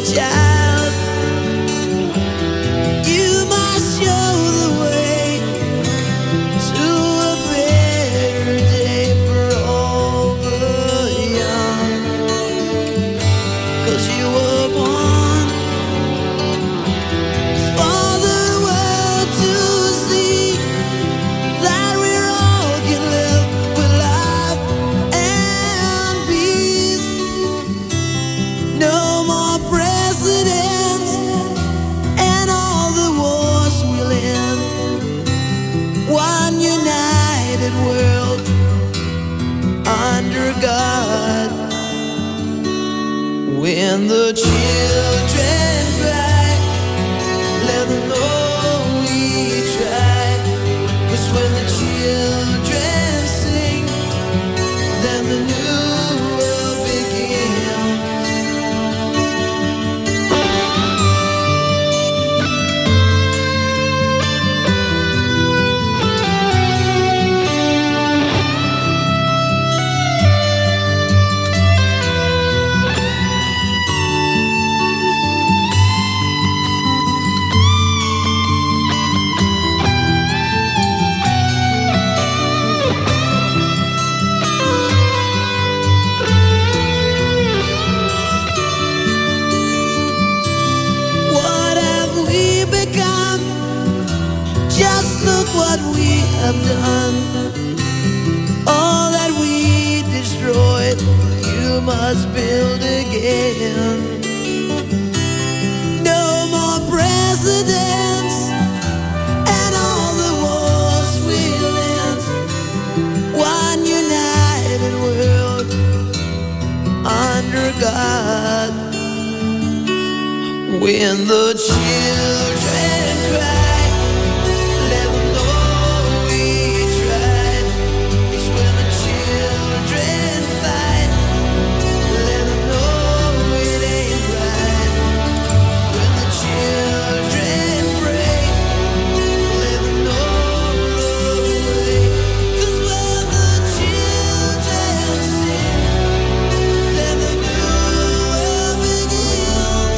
child. You must show the way to a better day for all the young. 'Cause you were born for the world to see that we all can live with life and peace. No more presidents and all the wars we'll end. One united world under God. When the children cry, let them know we tried. 'Cause when the children sing, then the new world begins. What have we become? Just look what we have done. All that we destroyed, you must build again. No more presidents and all the wars we'll end. One united world under God. When the children cry, let them know we tried. 'Cause when the children fight, let them know it ain't right. When the children pray, let them know the way. 'Cause when the children sing, then the new world begins.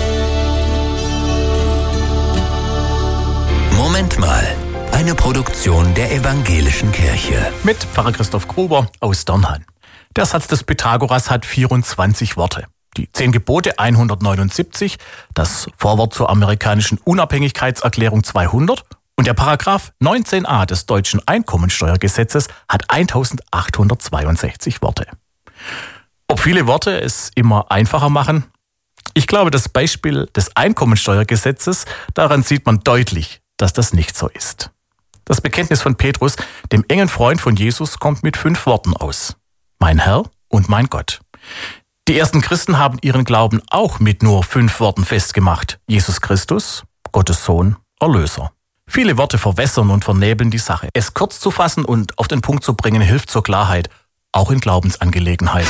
Moment mal, eine Produktion der Evangelischen Kirche. Mit Pfarrer Christoph Gruber aus Dernheim. Der Satz des Pythagoras hat 24 Worte. Die 10 Gebote 179, das Vorwort zur amerikanischen Unabhängigkeitserklärung 200 und der Paragraph 19a des deutschen Einkommensteuergesetzes hat 1862 Worte. Ob viele Worte es immer einfacher machen? Ich glaube, das Beispiel des Einkommensteuergesetzes, daran sieht man deutlich, dass das nicht so ist. Das Bekenntnis von Petrus, dem engen Freund von Jesus, kommt mit 5 Worten aus. Mein Herr und mein Gott. Die ersten Christen haben ihren Glauben auch mit nur 5 Worten festgemacht. Jesus Christus, Gottes Sohn, Erlöser. Viele Worte verwässern und vernebeln die Sache. Es kurz zu fassen und auf den Punkt zu bringen, hilft zur Klarheit, auch in Glaubensangelegenheiten.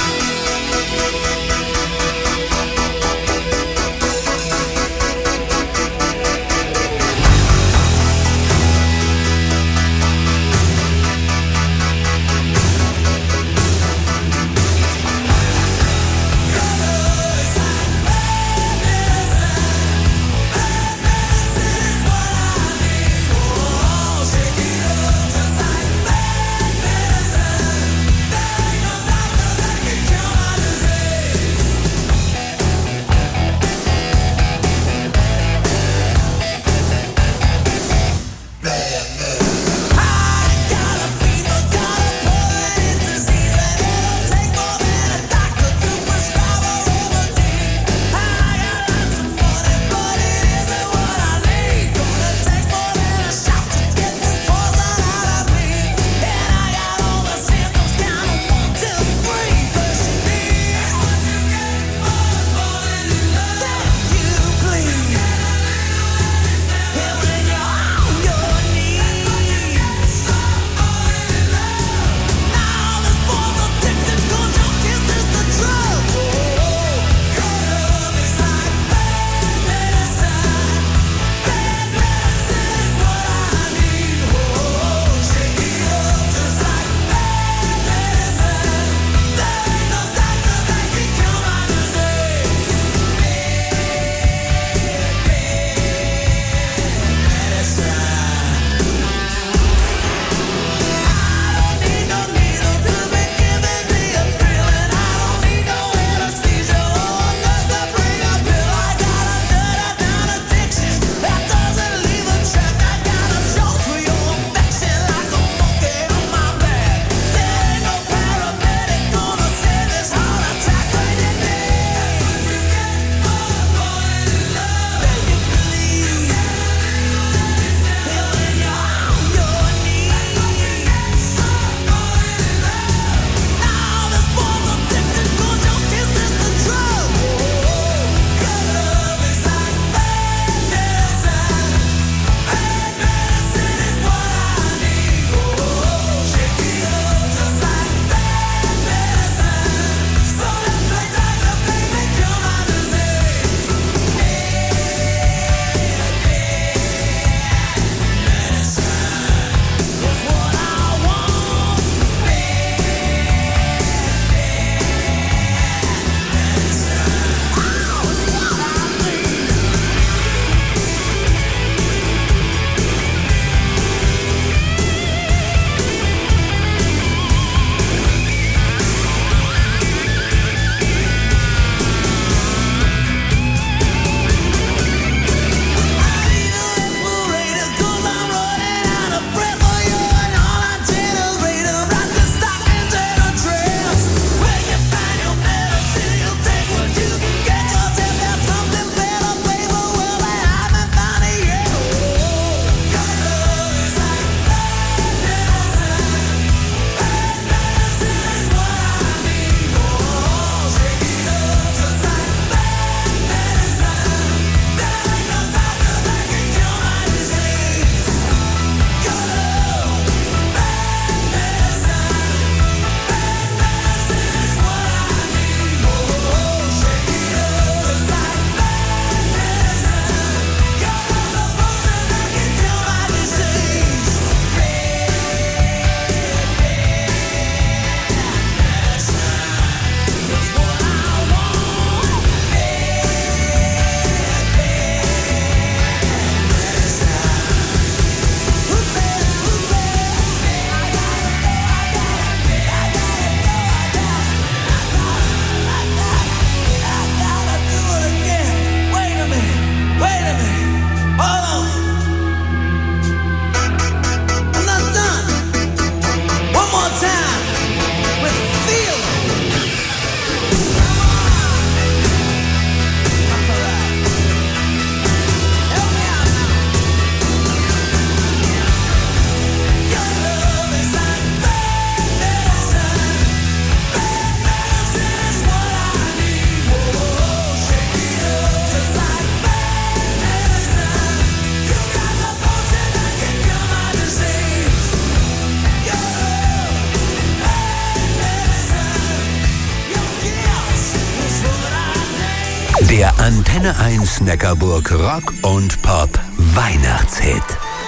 Der Antenne 1 Neckarburg Rock und Pop Weihnachtshit.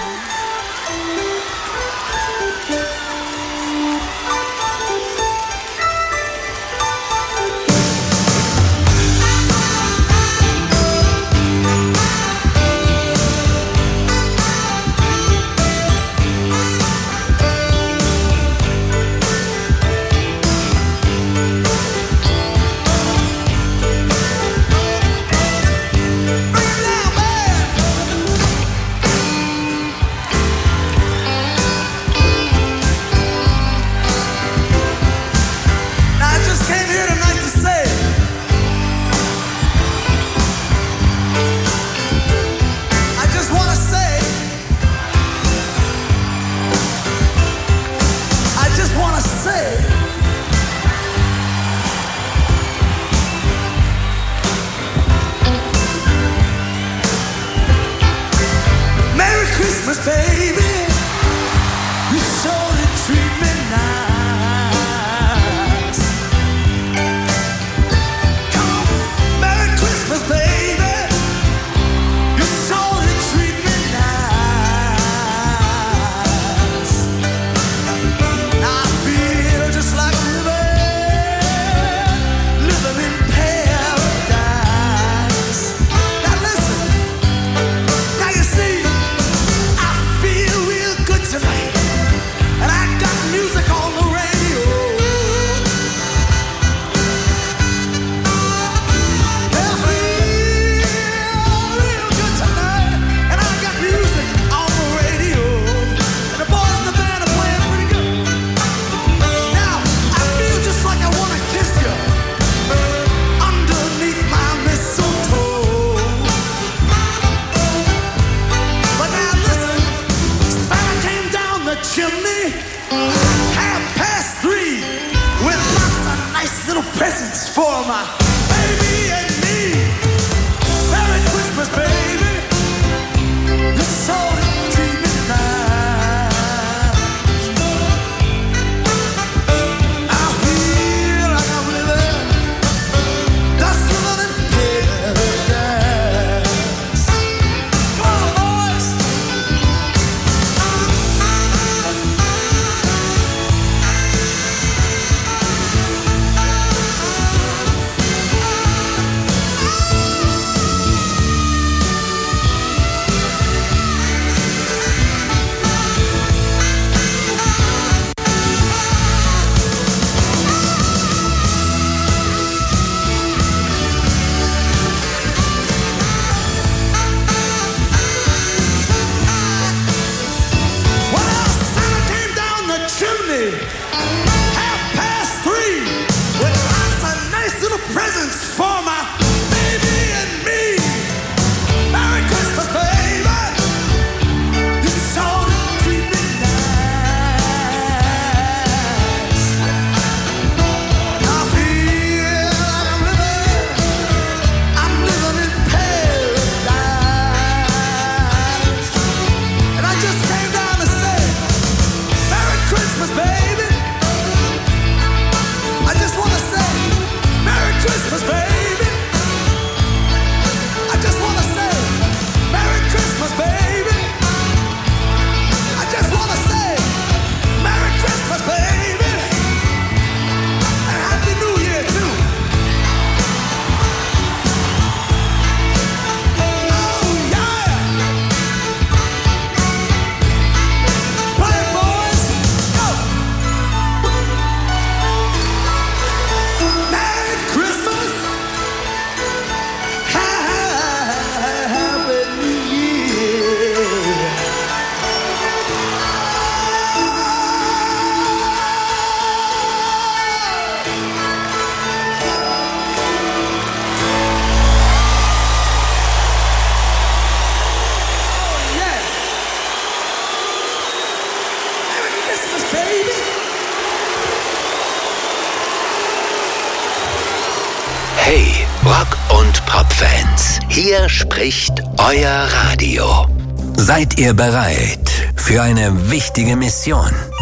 Hey, Rock- und Pop-Fans, hier spricht euer Radio. Seid ihr bereit für eine wichtige Mission?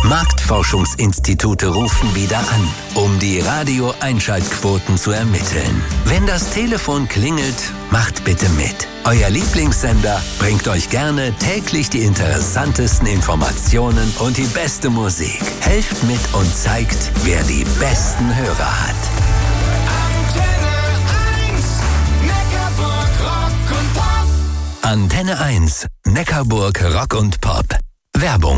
Marktforschungsinstitute rufen wieder an, um die Radio-Einschaltquoten zu ermitteln. Wenn das Telefon klingelt, macht bitte mit. Euer Lieblingssender bringt euch gerne täglich die interessantesten Informationen und die beste Musik. Helft mit und zeigt, wer die besten Hörer hat. Antenne 1, Neckarburg Rock und Pop. Werbung.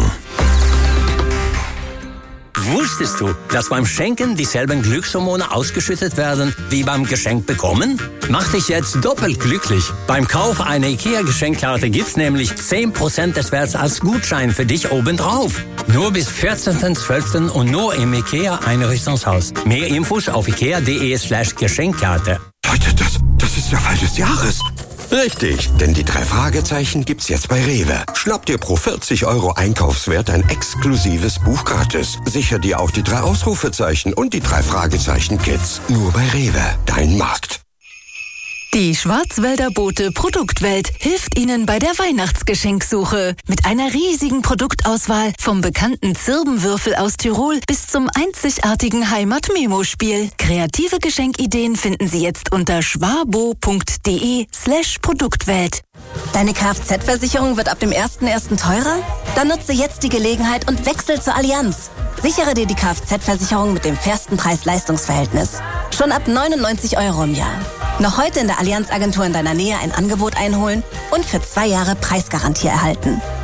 Wusstest du, dass beim Schenken dieselben Glückshormone ausgeschüttet werden wie beim Geschenk bekommen? Mach dich jetzt doppelt glücklich. Beim Kauf einer IKEA-Geschenkkarte gibt's nämlich 10% des Werts als Gutschein für dich obendrauf. Nur bis 14.12. und nur im IKEA-Einrichtungshaus. Mehr Infos auf ikea.de/Geschenkkarte. Leute, das ist der Fall des Jahres. Richtig, denn die 3 Fragezeichen gibt's jetzt bei Rewe. Schnapp dir pro 40 € Einkaufswert ein exklusives Buch gratis. Sicher dir auch die 3 Ausrufezeichen und die 3 Fragezeichen-Kits. Nur bei Rewe, dein Markt. Die Schwarzwälder Bote Produktwelt hilft Ihnen bei der Weihnachtsgeschenksuche. Mit einer riesigen Produktauswahl vom bekannten Zirbenwürfel aus Tirol bis zum einzigartigen Heimat-Memo-Spiel. Kreative Geschenkideen finden Sie jetzt unter schwabo.de/Produktwelt. Deine Kfz-Versicherung wird ab dem 1.1. teurer? Dann nutze jetzt die Gelegenheit und wechsel zur Allianz. Sichere dir die Kfz-Versicherung mit dem fairsten Preis-Leistungs-Verhältnis. Schon ab 99 € im Jahr. Noch heute in der Allianz-Agentur in deiner Nähe ein Angebot einholen und für 2 Jahre Preisgarantie erhalten.